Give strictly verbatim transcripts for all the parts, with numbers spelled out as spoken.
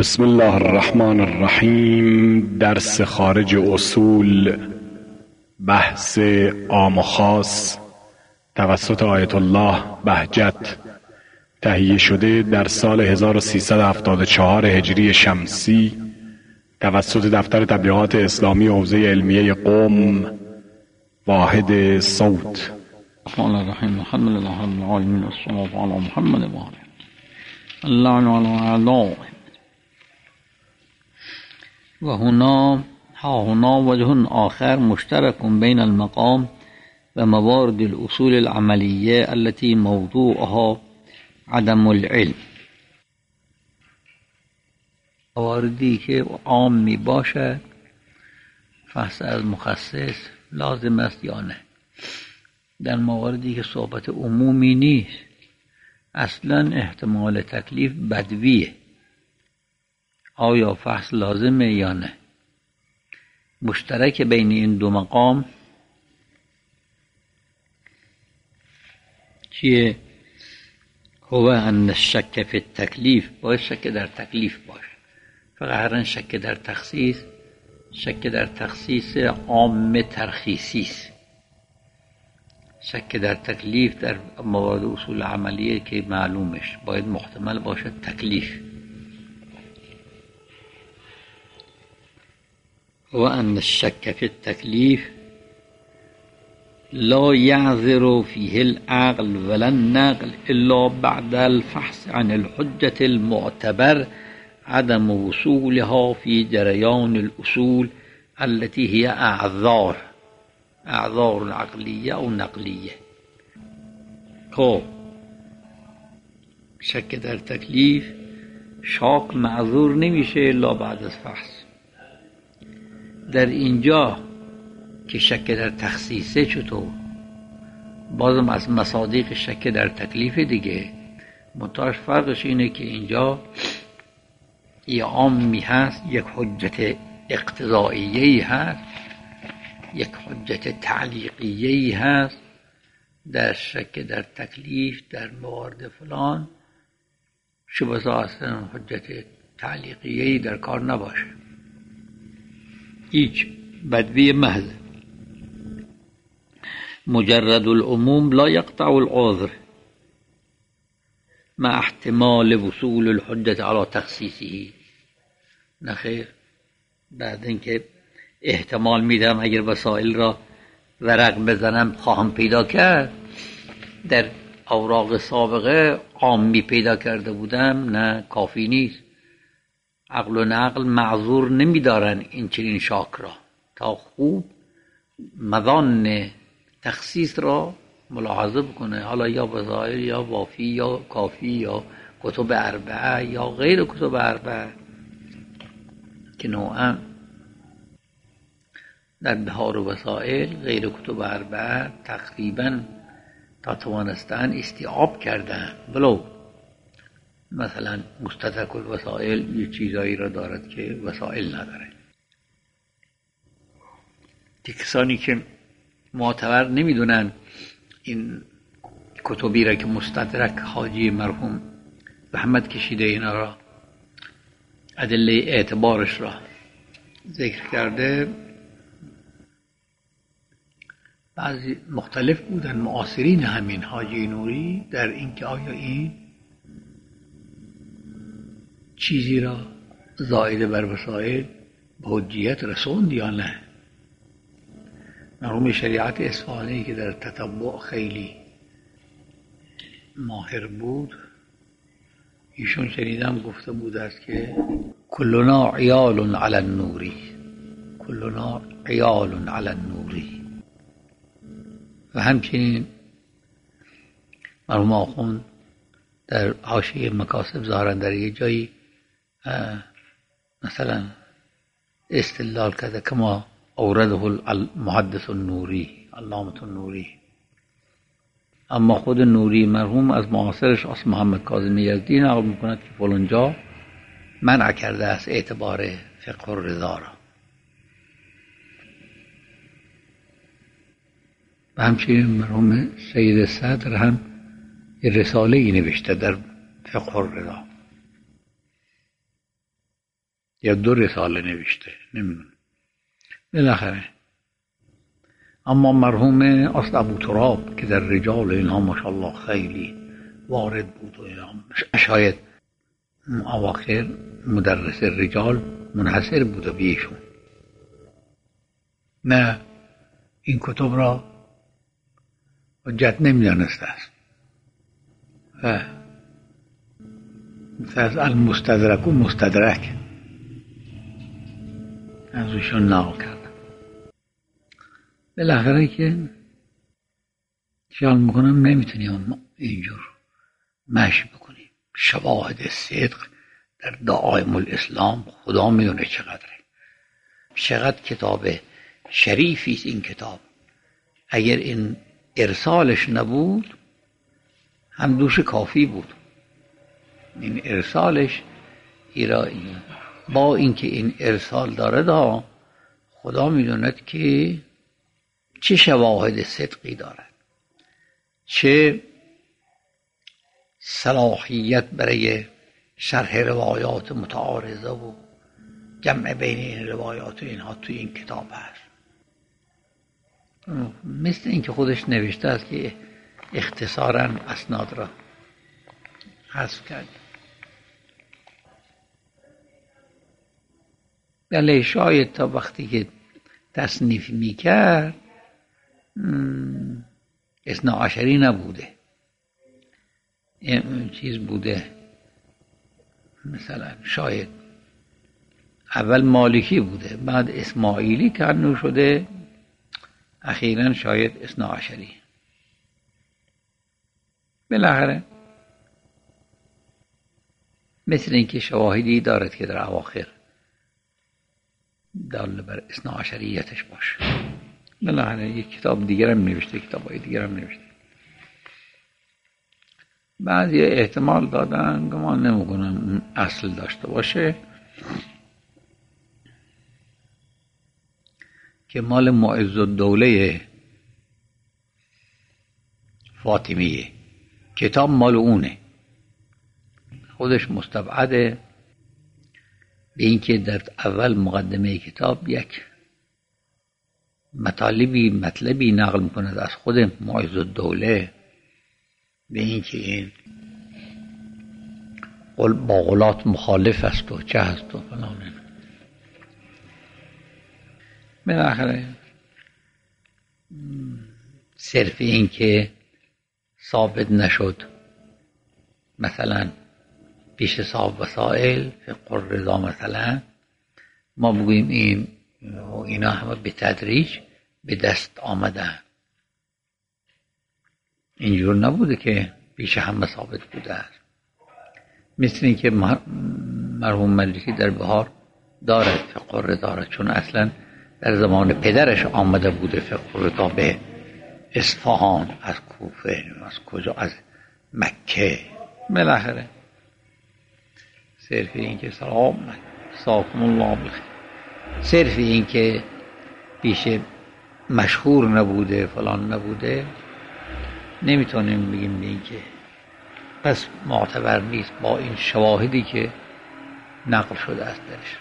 بسم الله الرحمن الرحیم. درس خارج اصول، بحث عام و خاص توسط آیت الله بهجت، تهیه شده در سال هزار و سیصد و هفتاد و چهار هجری شمسی توسط دفتر تبلیغات اسلامی حوزه علمیه قم، واحد صوت. الرحمن الرحیم. الحمد لله رب العالمین والصلاة علی محمد و آله الله علی الله. و هنا ها هنا وجه آخر مشترك بين المقام و موارد الاصول العملیه التي موضوعها عدم العلم. مواردی که عام می باشد فحص از مخصص لازم است یا نه. در مواردی که صحبت عمومی نیست اصلا احتمال تکلیف بدویه، آیا فحص لازمه یا نه. مشترک بین این دو مقام چیه؟ هو ان الشک فی التکلیف، باید شک در تکلیف باشه. فقط شک در تخصیص، شک در تخصیص عام ترخیصی است. شک در تکلیف در موارد اصول عملیه که معلومش باید محتمل باشه تکلیف. و ان الشک فی التکلیف لا يعذر فيه العقل ولا النقل الا بعد الفحص عن الحجة المعتبر عدم وصولها في جريان الأصول التي هي اعذار اعذار عقلیه او نقلیه. خب شک در تکلیف شاک معذور نمیشه الا بعد از فحص. در اینجا که شک در تخصیصه چطور؟ بازم از مصادیق شک در تکلیف دیگه. منتهاش فرقش اینه که اینجا یه عامی هست، یک حجت اقتضائیه‌ای هست، یک حجت تعلیقیه‌ای هست. در شک در تکلیف در موارد فلان شبه اصلا حجت تعلیقیه‌ای در کار نباشه، هیچ بدوی محض. مجرد العموم لا يقطع العذر مع احتمال وصول الحجة على تخصیصه. نخیر، بعد اینکه احتمال میدم اگر وسائل را ورق بزنم خواهم پیدا کرد، در اوراق سابقه عامی پیدا کرده بودم، نه کافی نیست. عقل و نقل معذور نمیدارن این چنین شاک را تا خوب مظان تخصیص را ملاحظه بکنه، حالا یا وسائل یا وافی یا کافی یا کتب اربعه یا غیر کتب اربعه که نوعا در بهار وسائل غیر کتب اربعه تقریبا تا توانستن استیعاب کردن. بلو مثلا مستدرک الوسائل یه چیزایی را دارد که وسائل نداره. که کسانی که معتبر نمیدونن این کتبی را که مستدرک حاجی مرحوم زحمت کشیده اینا را، ادله اعتبارش را ذکر کرده، بعضی مختلف بودن معاصرین همین حاجی نوری در اینکه آیا این چیزی را زائد بر وسائل به حجیت رسوند یا نه. مرحوم شریعت اصفهانی که در تتبع خیلی ماهر بود، ایشون شنیدم گفته بود است که کلنا عیال علی النوری، کلنا عیال علی النوری. و همچنین مرحوم آخوند در حاشیه مکاسب ظاهرا در یه جایی مثلا استدلال کرده کما اورده المحدث النوری، علامة النوری. اما خود نوری مرحوم از معاصرش از محمد کاظم یزدی نقل میکند که فلانجا منع کرده است اعتبار فقه الرضا را. و همچنین مرحوم سید صدر هم یه رساله ای نوشته در فقه الرضا. یا دو رساله نوشته، نمیدونم. بالاخره اما مرحوم اصل ابو تراب که در رجال اینها ماشاءالله خیلی وارد بود و اینها، شاید اواخر مدرس رجال منحصر بود و بیشون نه این کتب را حجت نمیدانسته است و از المستدرک و مستدرک از ایشون نقل کردم. بالاخره که خیال میکنم نمیتونیم اینجور مشی بکنیم. شواهد صدق در دعائم الاسلام خدا میدونه چقدره، چقدر کتاب شریفی است این کتاب. اگر این ارسالش نبود هم دوش کافی بود. این ارسالش ایرانی با اینکه این ارسال داره دا خدا میدوند که چه شواهد صدقی دارد، چه صلاحیت برای شرح روایات متعارضه و جمع بین این روایات و اینها توی این کتاب هست. مثل اینکه خودش نوشته است که اختصاراً اسناد را حذف کرد. بله شاید تا وقتی که تصنیف میکرد اثنا عشری نبوده، این چیز بوده، مثلا شاید اول مالکی بوده بعد اسماعیلی کنو شده، اخیراً شاید اثنا عشری. بالاخره مثل اینکه شواهدی دارد که در اواخر دال بر اثنا عشریتش باشه. بالاخره یک کتاب دیگر هم نوشته، کتابای دیگر هم نوشته. بعضی احتمال دادن که ما نمیکنم اصل داشته باشه که مال معز الدوله فاطمیه، کتاب مال اونه، خودش مستبعده به اینکه در اول مقدمه کتاب یک مطالبی مطلبی نقل میکند از خود معز الدوله به اینکه این با غلات مخالف است و چه هست و فلان. بالاخره صرف این که ثابت نشد مثلا پیش صاحب وسائل فقه الرضا مثلا ما بگوییم این اینا همه به تدریج به دست آمدن. اینجور نبوده که پیش همه ثابت بوده است. مثل این که مرحوم ملکی در بهار دارد فقه الرضا، چون اصلا در زمان پدرش آمده بوده فقه الرضا به اصفهان از کوفه، از کجا، از مکه. بالاخره صرف این که سلام ساکم الله بخیر، صرف این که پیش مشهور نبوده فلان نبوده نمیتونیم بگیم به این که پس معتبر نیست با این شواهدی که نقل شده است درش.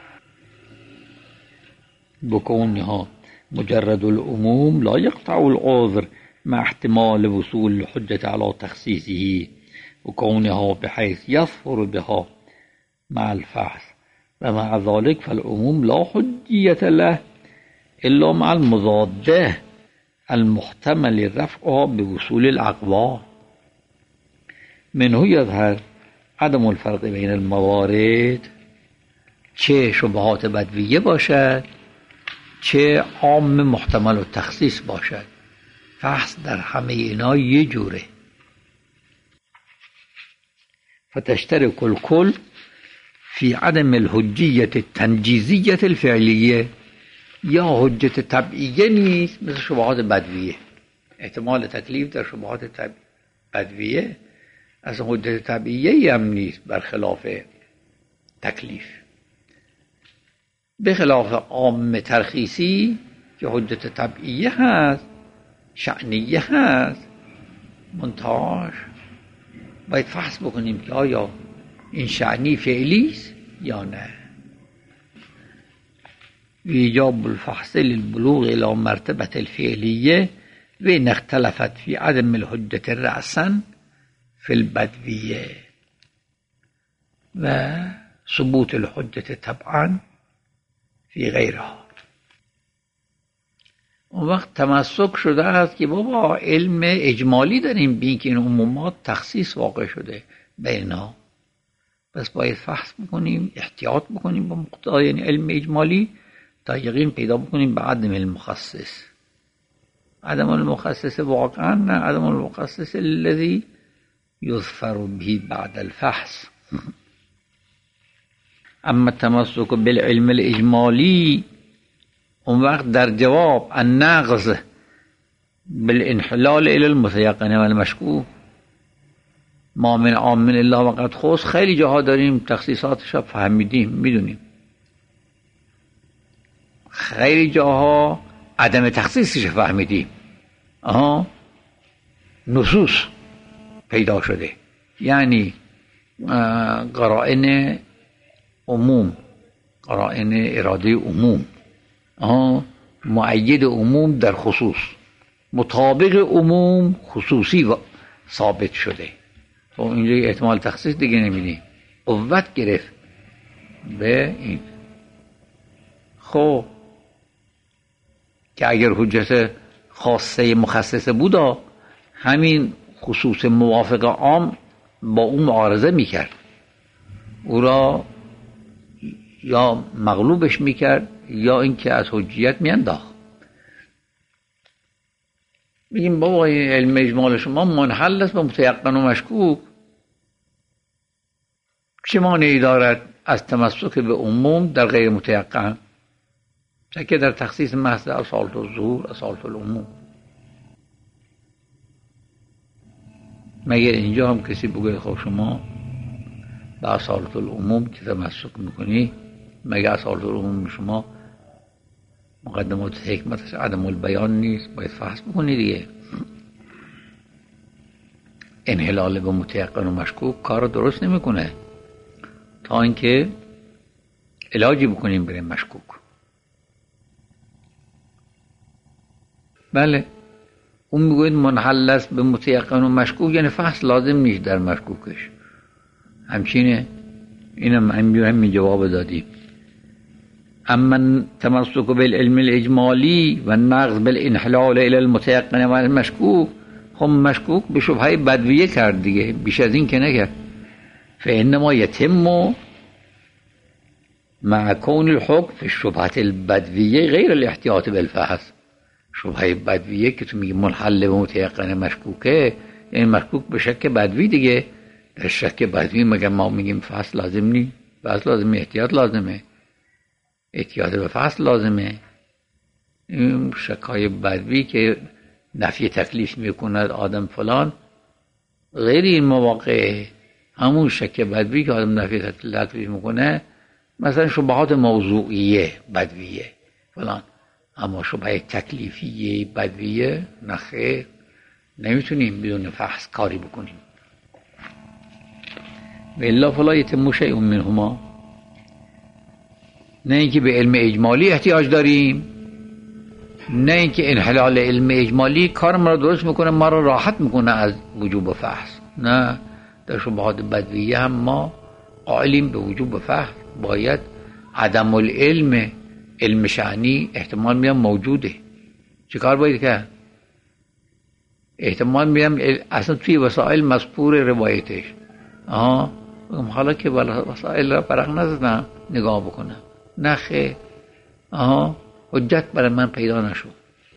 بکونها مجرد العموم لا يقطع العذر مع احتمال وصول الحجة على تخصيصه وكونها بحيث يظفر بها مع الفحص ومع ذلك فالعموم لا حجية له إلا مع المضادة المحتمل رفعها بوصول الأقوى. منه يظهر عدم الفرق بين الموارد، چه شبهات بدویه باشد چه عام محتمل و تخصیص باشد، فحص در همه اینا یه جوره. فتشترك الكل في عدم الحجية التنجيزية الفعلية، یا حجت طبعیه نیست مثل شبهات بدویه. احتمال تکلیف در شبهات بدویه از حجت طبعیه هم نیست برخلاف تکلیف، به خلاف عام ترخیصی که حجت طبعیه هست شأنیه هست، منتهاش باید فحص بکنیم که آیا این شأنی فعلی است یا نه. ایجاب الفحص للبلوغ الى مرتبة الفعلیه و ان اختلفت فی عدم الحجة رأسا فی البدویه و ثبوت الحجة طبعا فی غیرها. اون وقت تمسک شده است که بابا علم اجمالی داریم بین که این عمومات تخصیص واقع شده بینا، پس باید فحص بکنیم، احتیاط بکنیم با مقتضای یعنی علم اجمالی تا یقین پیدا بکنیم به عدم المخصص. عدم المخصص واقعا نه عدم المخصص الذي یظفر به بعد الفحص. اما تمسک بالعلم الاجمالی اون وقت در جواب النقض بالانحلال الى المتيقن والمشکوک ما من عام الا وقد خص خیلی جاها داریم تخصیصاتش فهمیدیم میدونیم، خیلی جاها عدم تخصیصش فهمیدیم، آها نصوص پیدا شده یعنی قرائن عموم، قرائن اراده عموم، آها مؤید عموم در خصوص، مطابق عموم خصوصی ثابت شده. خب اینجا احتمال تخصیص دیگه نمیدیم، قوت گرفت به این. خب که اگر حجت خاصه مخصصه بودا همین خصوص موافق عام با اون معارضه میکرد، او را یا مغلوبش میکرد یا اینکه از حجیت میانداخت. بگیم بابا این علم اجمال شما منحل است به متیقن و مشکوک، چه مانعی دارد از تمسک به عموم در غیر متیقن؟ که در تخصیص محض اصالت الظهور اصالت العموم. مگر اینجا هم کسی بگه خب شما به اصالت العموم که تمسک میکنی، مگر اصالت العموم شما مقدمات حکمتش عدم البیان نیست؟ باید فحص بکنی دیگه. انحلال به متیقن و مشکوک کار درست نمیکنه تا اینکه علاجی بکنیم برای مشکوک. بله اون میگوید منحل است به متیقن و مشکوک یعنی فحص لازم نیست در مشکوکش، همچینه. اینم همین جواب دادیم. اما تمسک بالعلم الاجمالی و النقض بالانحلال الى المتيقن و المشکوک، خب مشکوک به شبهه بدویه کرد دیگه، بیش از این که نکرد. فانما یتم مع کون الحکم فی الشبهه البدویه غیر الاحتیاط بالفحص. شبهه بدویه که تو میگی منحل به متيقن مشکوکه یعنی مشکوک به شک بدوی دیگه. در شک بدوی مگه ما میگیم فحص لازم نی؟ فحص لازمه، احتیاط لازمه، احتیاط به فصل لازمه. این شکای بدوی که نفی تکلیف میکند آدم فلان غیر این مواقع، همون شک بدوی که آدم نفی تکلیف میکنه مثلا شبهات موضوعیه بدویه فلان، اما شبه تکلیفیه بدویه نخیر، نمیتونیم بدون فحص کاری بکنیم. والله فلا یتم شیء منهما، نه اینکه به علم اجمالی احتیاج داریم، نه اینکه انحلال علم اجمالی کار ما را درست میکنه، ما را راحت میکنه از وجوب فحص. نه، در شبهات بدویه هم ما قائلیم به وجوب فحص. باید عدم العلم، علم شأنی احتمال میام موجوده، چه کار باید کرد؟ احتمال میام اصلا توی وسائل مذکور روایتش، آها حالا که وسائل را برق نزدم نگاه بکنم، نه خیر، آها حجت برای من پیدا نشد.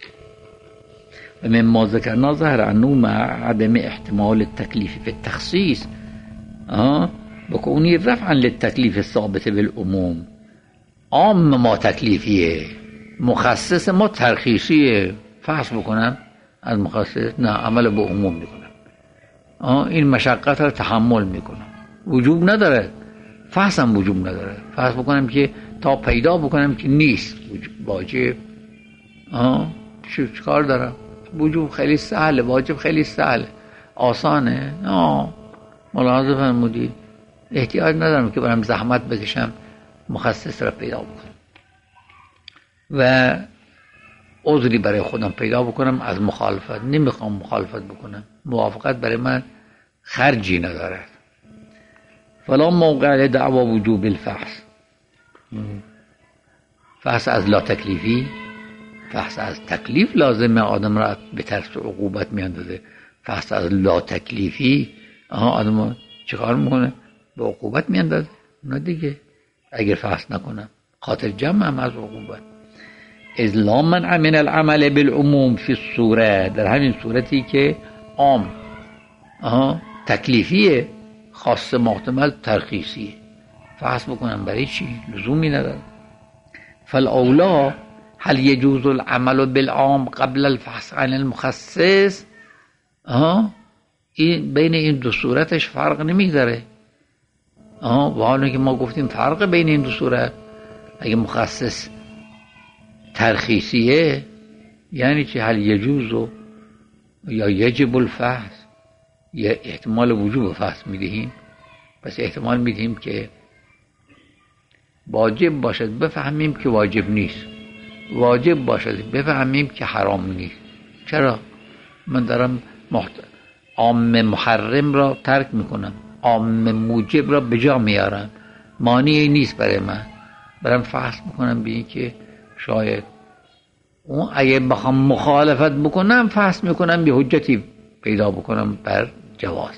و من ما ذکرنا ظهر انه مع عدم احتمال التکلیف فی التخصیص آها بکونی رفعا للتکلیف ثابت بالعموم. عام ما تکلیفیه، مخصص ما ترخیصیه. فحص بکنم از مخصص؟ نه، عمل به عموم میکنم. آه این مشقت را تحمل میکنم. وجوب نداره، فحص هم وجوب نداره. فحص بکنم که تا پیدا بکنم که نیست واجب، آه چه کار دارم؟ وجوب خیلی سهله، واجب خیلی سهله، آسانه. آه ملاحظه فرمودی، احتیاج ندارم که برم زحمت بکشم مخصص را پیدا بکنم. و عذری برای خودم پیدا بکنم از مخالفت. نمیخوام مخالفت بکنم، موافقت برای من خرجی ندارد. فلا موقع دعوا وجوب الفحص، فحص از لا تکلیفی، فحص از تکلیف لازمه آدم را به ترس عقوبت میاندازه. فحص از لا تکلیفی آها آدم چیکار میکنه؟ به عقوبت میاندازه. نه دیگه، اگر فحص نکنم خاطر جمع هم از عقوبت. اذ لا منع من العمل بالعموم فی الصوره، در همین صورتی که عام آها تکلیفیه، خاص محتمل ترخیصیه، فحص بکنم برای چی؟ لزومی نداره. فالاولا هل يجوز العمل بالعام قبل الفحص عن المخصص؟ آها این بین این دو صورتش فرق نمیگذاره. آها و حالا که ما گفتیم فرق بین این دو صورت، اگه مخصص ترخیصیه یعنی چه؟ هل یجوز یا یجب الفحص، یا احتمال وجوب فحص میدهیم. پس احتمال میدهیم که واجب باشد بفهمیم که واجب نیست، واجب باشد بفهمیم که حرام نیست. چرا؟ من دارم محت... عام محرم را ترک میکنم، عام موجب را به جا میارم، مانعی نیست برای من برام فحص بکنم به این که شاید اون اگه بخوام مخالفت بکنم فحص میکنم به حجتی پیدا بکنم بر جواز.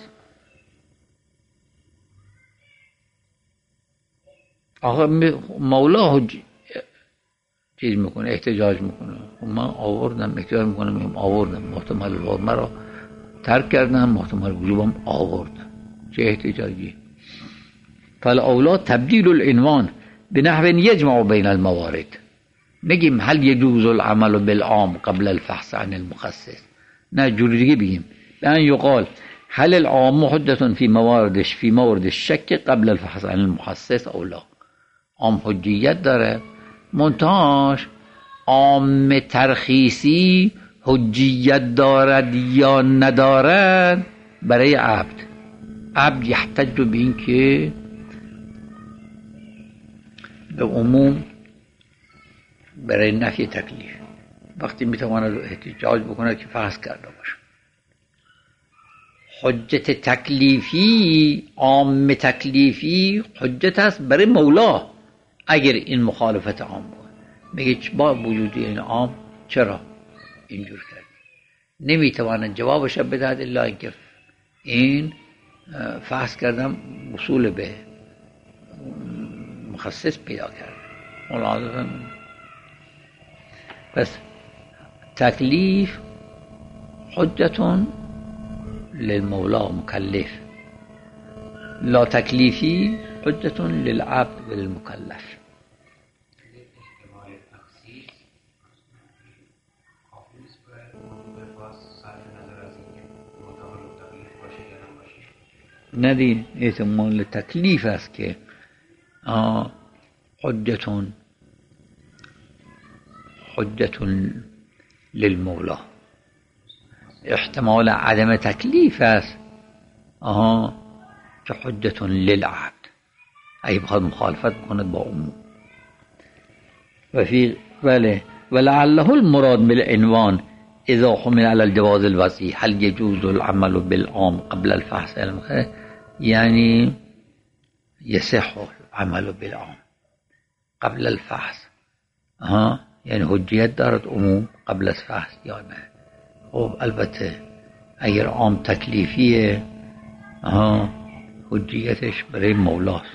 آخه مولا حج... چیز میکنه، احتجاج میکنه. من آوردم احتجاج میکنم، میگم آوردم محتمل الوجوب مرا ترک کردم، محتمل وجوبم آوردم، چه احتجاجی؟ فالاولا تبدیل العنوان بنحو یجمع بین الموارد. نگیم هل یجوز العمل بالعام قبل الفحص عن المخصص، نه جوری دیگه بگیم بان یقال هل العام حجة فی مواردش فی مورد الشک قبل الفحص عن المخصص او لا. عام حجیت داره، منتهاش عام ترخیصی حجیت دارد یا ندارد برای عبد. عبد یحتج به این که به عموم برای نفی تکلیف وقتی میتواند احتجاج بکنه که فحص کرده باشه. حجت تکلیفی، عام تکلیفی حجت است برای مولا اگر این مخالفت عام بود. میگه با وجود این عام چرا اینجور کرد؟ نمیتواند جوابش بدهد الا اینکه این فحص کردم وصول به مخصص پیدا کرد. ملاحظه. پس تکلیف حجتون للمولا مکلف، لا تکلیفی حجتون للعبد و للمکلف. ندین احتمال تکلیف است که حجتون حجتون للمولا. احتمال عدم تکلیف است آها که حجتون للعبد اگه بخواد مخالفت کنه با عموم. و فی بله ولعله المراد بالعنوان اذا حمل على الجواز الوضعی هل يجوز العمل بالعام قبل الفحص المخصص، یعنی يصح العمل بالعام قبل الفحص. ها یعنی حجیت دارد عموم قبل از فحص یا نه؟ خب البته اگر عام تکلیفیه ها حجیتش برای مولاست،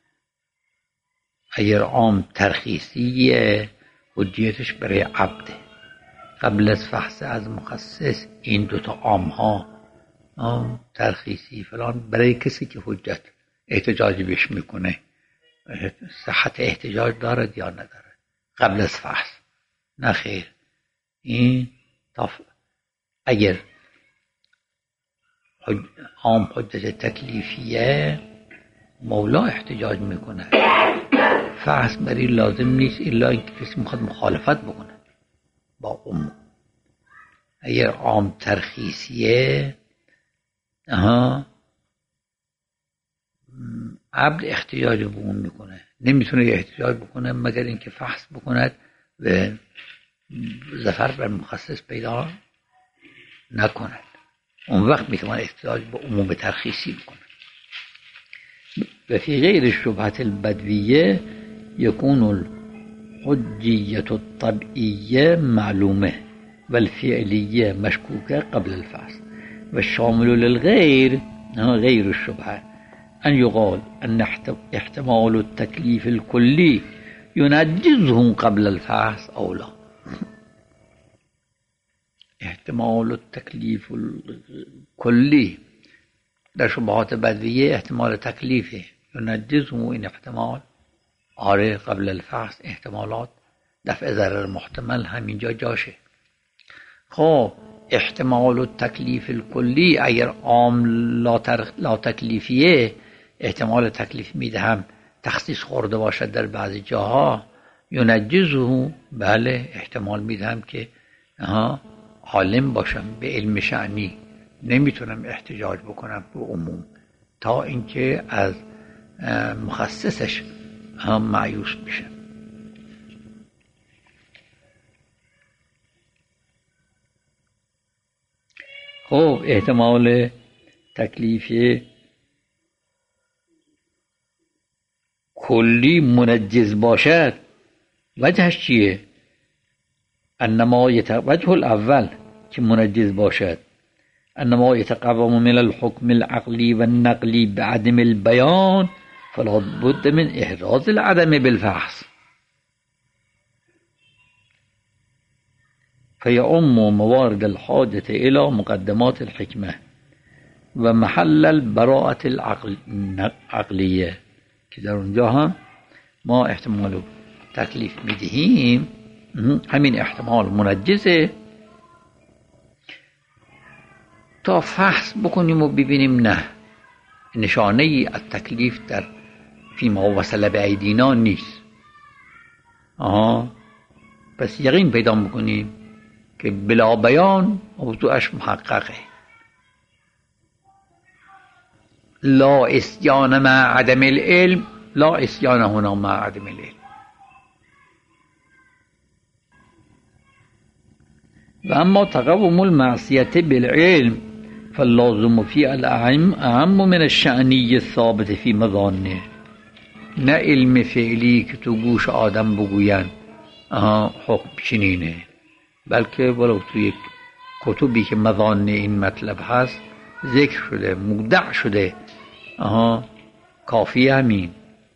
اگر عام ترخیصیه حجیتش برای عبده. قبل از فحص از مخصص این دوتا عام ها ترخیصی فلان برای کسی که حجت احتجاج بهش میکنه صحت احتجاج دارد یا ندارد قبل از فحص. نه خیر، این طف... اگر حج... عام حجت تکلیفیه مولا احتجاج میکنه، فحص بری لازم نیست الا اینکه کسی میخواد مخالفت بکنه با عموم. اگر عام ترخیصیه ها عبد احتجاج به اون میکنه، نمیتونه احتجاج بکنه مگر اینکه فحص بکند و ظفر بر مخصص پیدا نکنند. اون وقت میتوان احتجاج با عموم ترخیصی بکنند. و فی غیر الشبهة البدویه یکون الحجیة الطبعیه معلومه و الفعلیه مشکوکه قبل الفحص و شامل للغیر غیر الشبهة ان يقال ان احتمال التكليف الكلي ينجزه قبل الفحص او لا. احتمال التکلیف کلی در شبهات بدویه احتمال تکلیفه، ینجزه این احتمال آره قبل الفحص احتمالات دفع ضرر محتمل همینجا جاشه. خب احتمال التکلیف الکلی اگر عام لا, لا تکلیفیه احتمال تکلیف میدهم تخصیص خورده باشد در بعضی جاها، ینجزه بله احتمال میدهم که ها عالم باشم به علم شأنی نمیتونم احتجاج بکنم به عموم تا اینکه از مخصصش هم مایوس بشم. خب احتمال تکلیف کلی منجز باشد وجهش چیه؟ انما وجه الاول که منجز باشد انما يتقوم من الحكم العقلي والنقلي بعدم البيان فلا بد من احراز العدم بالفحص فيعم موارد الحاجة الى مقدمات الحكمة ومحل البراءة العقلية که در اونجا هم ما احتمال تکلیف میدهیم همین احتمال منجزه تا فحص بکنیم و ببینیم نه نشانه ای از تکلیف در فیما وصل به ایدینا نیست. آها پس یقین پیدا بکنیم که بلا بیان موضوعش محققه. لا اسیان مع عدم العلم، لا اسیان هنا مع عدم العلم. و اما تقوم المعصیت بالعلم فاللازم فی الاعم اعم من الشأنی الثابت فی مظانه. نه علم فعلی که تو گوش آدم بگوین آها حکم چنینه، بلکه ولو تو یک کتبی که مظانه این مطلب هست ذکر شده مودع شده آها کافی همین.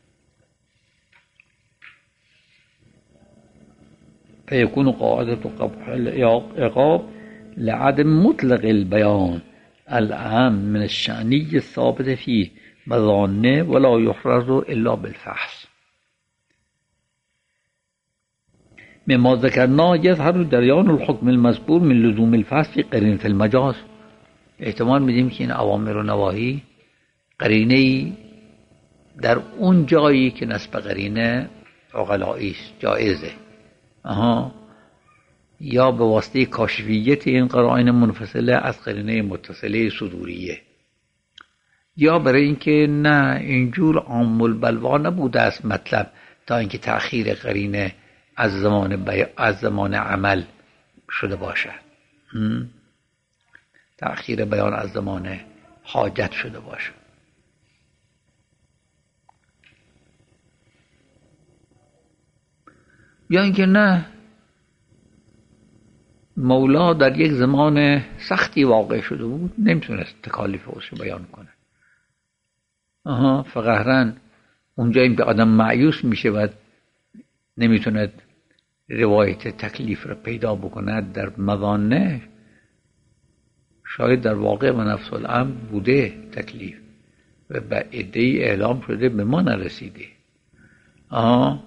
فيكون قاعدة قبح العقاب لعدم مطلق البيان العام من الشأني الثابت فيه مظانه ولا يحرز إلا بالفحص. مما ذكرنا يظهر جريان الحكم المذكور من لزوم الفحص في قرينة المجاز. احتمال میدیم که این اوامر و نواهی قرینه‌ای در اون جایی که نسب قرینه عقلایی است جایزه. آها یا به واسطه کاشفیت این قرائن منفصله از قرینه متصله صدوریه، یا برای اینکه نه اینجور عام البلوا نبوده است مطلب تا اینکه تأخیر قرینه از زمان بی... از زمان عمل شده باشد، تأخیر بیان از زمان حاجت شده باشد. یا اینکه نه مولا در یک زمان سختی واقع شده بود نمیتونست تکالیف خودش بیان کنه. آها فقهرن اونجا این به آدم مایوس میشه و نمیتونه روایت تکلیف رو پیدا بکنه در مظانه، شاید در واقع و نفس الامر بوده تکلیف و به عده‌ای اعلام شده به ما نرسیده. آها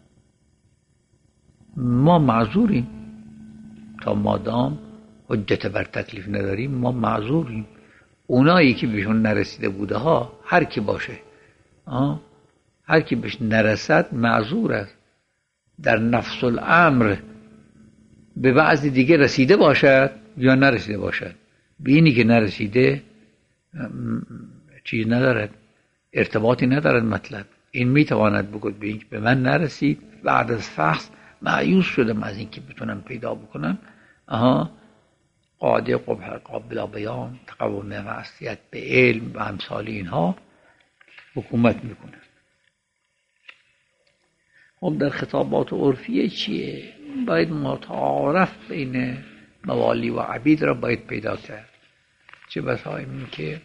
ما معذوریم تا مادام حجت بر تکلیف نداریم، ما معذوریم. اونایی که بهشون نرسیده بوده ها هر کی باشه آه؟ هر کی بهش نرسد معذور است. در نفس الامر به بعضی دیگه رسیده باشد یا نرسیده باشد، به اینی که نرسیده چیز ندارد، ارتباطی ندارد مطلب. این میتواند بگوید به این که به من نرسید، بعد از فحص مایوس شدم از اینکه بتونم پیدا بکنم آها قاعده قابل بیان، تقوم وصیت به علم و امثال اینها حکومت میکنه. خب در خطابات عرفیه چیه؟ باید متعارف بین موالی و عبید را باید پیدا کرد. چه بسا این که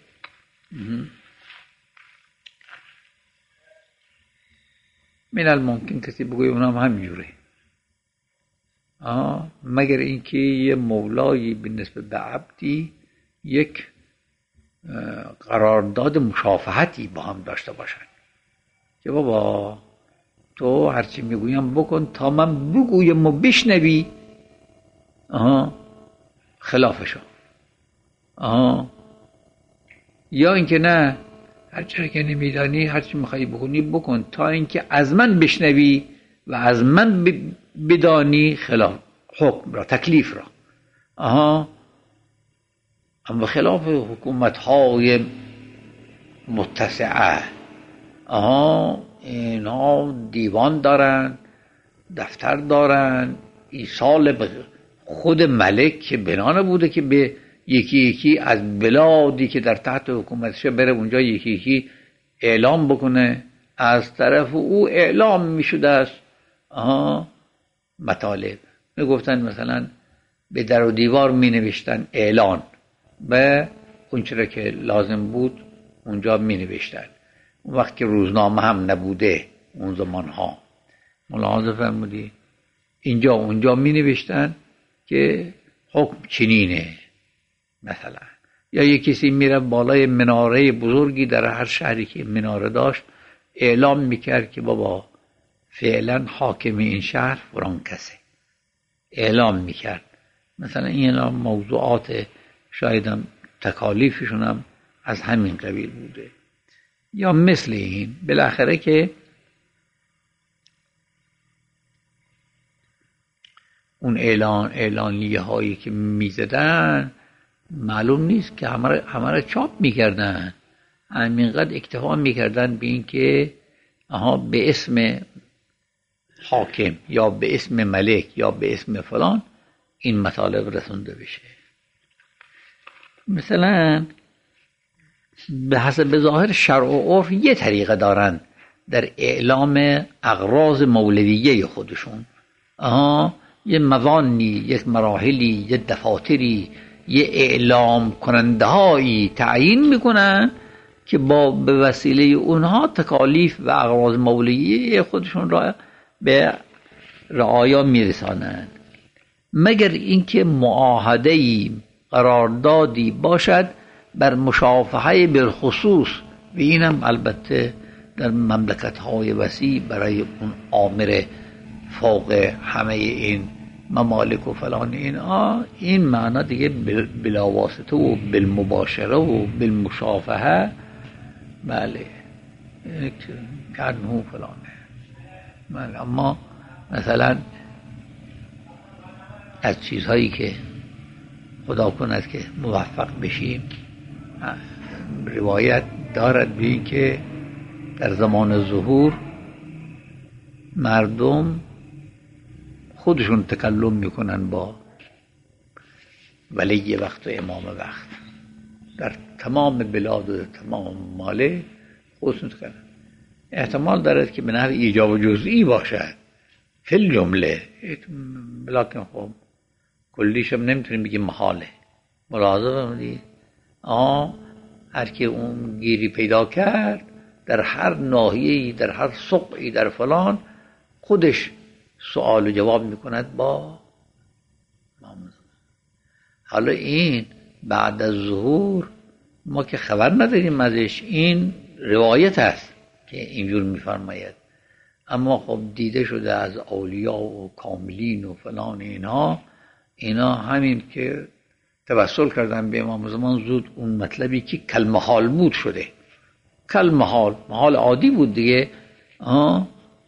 من الممکن کسی بگوی اونم همینجوره، مگر اینکه یه مولایی به نسبت به عبدی یک قرارداد مشافهتی با هم داشته باشن که بابا تو هرچی میگویم بکن تا من بگویم و بشنوی آها خلافشو، آها یا اینکه نه هرچی که نمیدانی هرچی میخوایی بکنی بکن تا اینکه از من بشنوی و از من بدانی خلاف حکم را، تکلیف را. آها اما خلاف حکومت های متسعه، آها اینا دیوان دارن، دفتر دارن، ایصال به خود ملک که بنا نبوده که به یکی یکی از بلادی که در تحت حکومتشه بره اونجا یکی یکی اعلام بکنه، از طرف او اعلام میشده است. آها مطالب می گفتن مثلا به در و دیوار می نوشتن اعلان به اونچه را که لازم بود اونجا می نوشتن. اون وقت که روزنامه هم نبوده اون زمان ها ملاحظه فرمودی اینجا اونجا می نوشتن که حکم چنینه مثلا، یا یک کسی میره بالای مناره بزرگی در هر شهری که مناره داشت اعلام میکرد که بابا فعلا حاکم این شهر فلان کسه، اعلام میکرد. مثلا این موضوعات شایدم تکالیفشون هم از همین قبیل بوده. یا مثل این بالاخره که اون اعلان اعلانیه هایی که میزدن معلوم نیست که همه همه را چاپ میکردن، همینقدر اکتفا میکردن به این که آها به اسم حاکم یا به اسم ملک یا به اسم فلان این مطالب رسونده بشه. مثلا به حسب ظاهر شرع و عرف یه طریقه دارن در اعلام اغراض مولویه خودشون، آها یه موانی، یک مراحلی، یه دفاتری، یه اعلام کننده هایی تعیین میکنن که با به وسیله اونها تکالیف و اغراض مولویه خودشون را به رعایا میرسانند، مگر اینکه معاهده‌ای قراردادی باشد بر مشافهه بالخصوص. و اینم البته در مملکت‌های وسیع برای اون آمر فوق همه این ممالک و فلان این آه این معنا دیگه بلاواسطه و بالمباشره و بالمشافهه بله کنه فلانه. بله اما مثلا از چیزهایی که خدا کند که موفق بشیم روایت دارد به این که در زمان ظهور مردم خودشون تکلم میکنن با ولی وقت و امام وقت در تمام بلاد و تمام ممالک خودشون تکلم. احتمال دارد که به نحو ایجاب جزئی باشد فی الجمله، بلکن خب کلیش هم نمیتونیم بگیم محاله. ملاحظه فرمودید آه هر که اون گیری پیدا کرد در هر ناحیه‌ای، در هر سقعی، در فلان خودش سوال و جواب میکند با معامله. حالا این بعد از ظهور ما که خبر نداریم ازش، این روایت است که اینجور میفرماید، اما خب دیده شده از اولیا و کاملین و فلان اینها اینا همین که توسل کردن به امام زمان زود اون مطلبی که کل محال بود شده، کل محال محال عادی بود دیگه. آه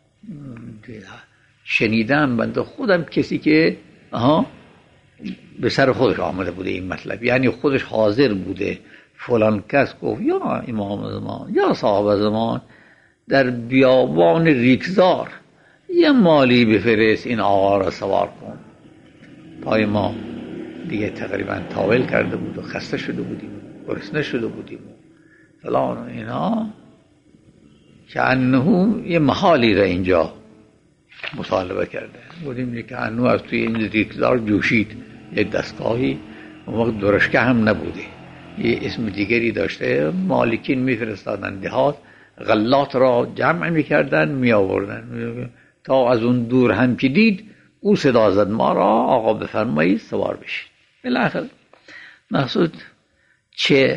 شنیدم بنده خودم کسی که آها به سر خودش آمده بوده این مطلب، یعنی خودش حاضر بوده فلان کس گفت یا امام زمان یا صاحب زمان در بیابان ریگزار یه مالی بفرست این آقا را سوار کن. پای ما دیگه تقریبا تاول کرده بود و خسته شده بودیم، گرسنه شده بودیم فلان و اینا، که انه یه محالی را اینجا مطالبه کرده بودیم که انه از توی این ریگزار جوشید یک دستگاهی، اون وقت درشکه هم نبوده، یه اسم دیگری داشته. مالکین میفرستادن دهات، غلات را جمع میکردن می آوردن، تا از اون دور هم که دید او صدا زد ما را آقا بفرمایید سوار بشید. بالاخره مقصود چه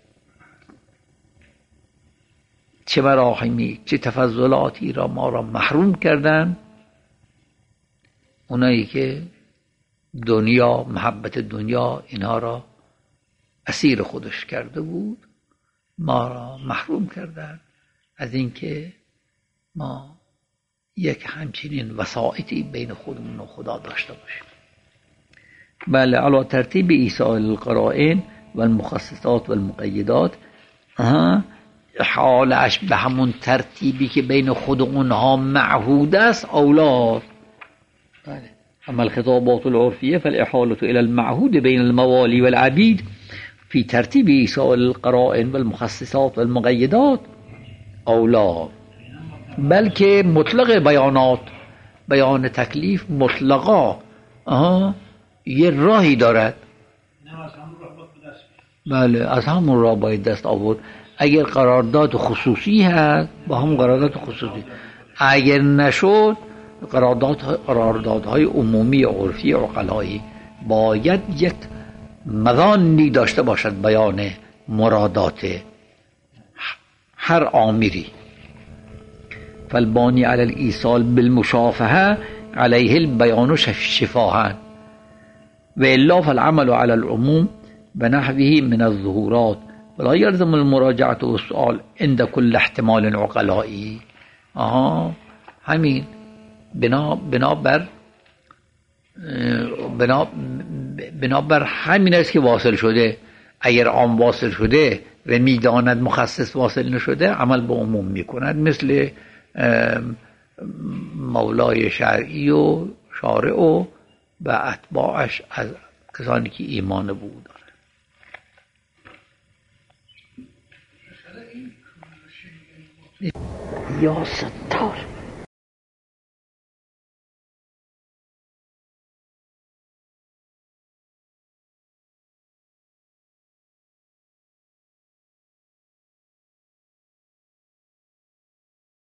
چه مراحمی چه تفضلاتی را ما را محروم کردن اونایی که دنیا، محبت دنیا اینها را اسیر خودش کرده بود، ما را محروم کردن از اینکه ما یک همچنین وسائطی بین خودمون و خدا داشته باشیم. بله، علی ترتیب ایصال القرائن و المخصصات و المقیدات، حالش به همون ترتیبی که بین خود اونها معهود است اولاد. بله، اما الخطابات العرفیه فالاحاله الى المعهود بین الموالی والعبید في ترتیب ایصال القرائن و المخصصات و المقیدات اولاد. بلکه مطلق بیانات، بیان تکلیف مطلقا آها یه راهی دارد. بله، از همون راه باید دست آورد. اگر قرارداد خصوصی هست با هم قرارداد خصوصی، اگر نشد قرارداد قراردادهای عمومی عرفی عقلایی باید یک مضانی داشته باشد، بیان مرادات هر آمری. فالبانی على الإيصال بالمشافهة عليه البيان شفاها وإلا فالعمل على العموم بنحوه من الظهورات ولا يلزم المراجعة والسؤال عند كل احتمال عقلائي. آها همین بنا بنابر بنا بنابر همین است که واصل شده. اگر عام واصل شده و میداند مخصص واصل نشده عمل به عموم میکند، مثل مولای شرعی و شارع و و اتباعش از کسانی که ایمان بود داره. یا ستار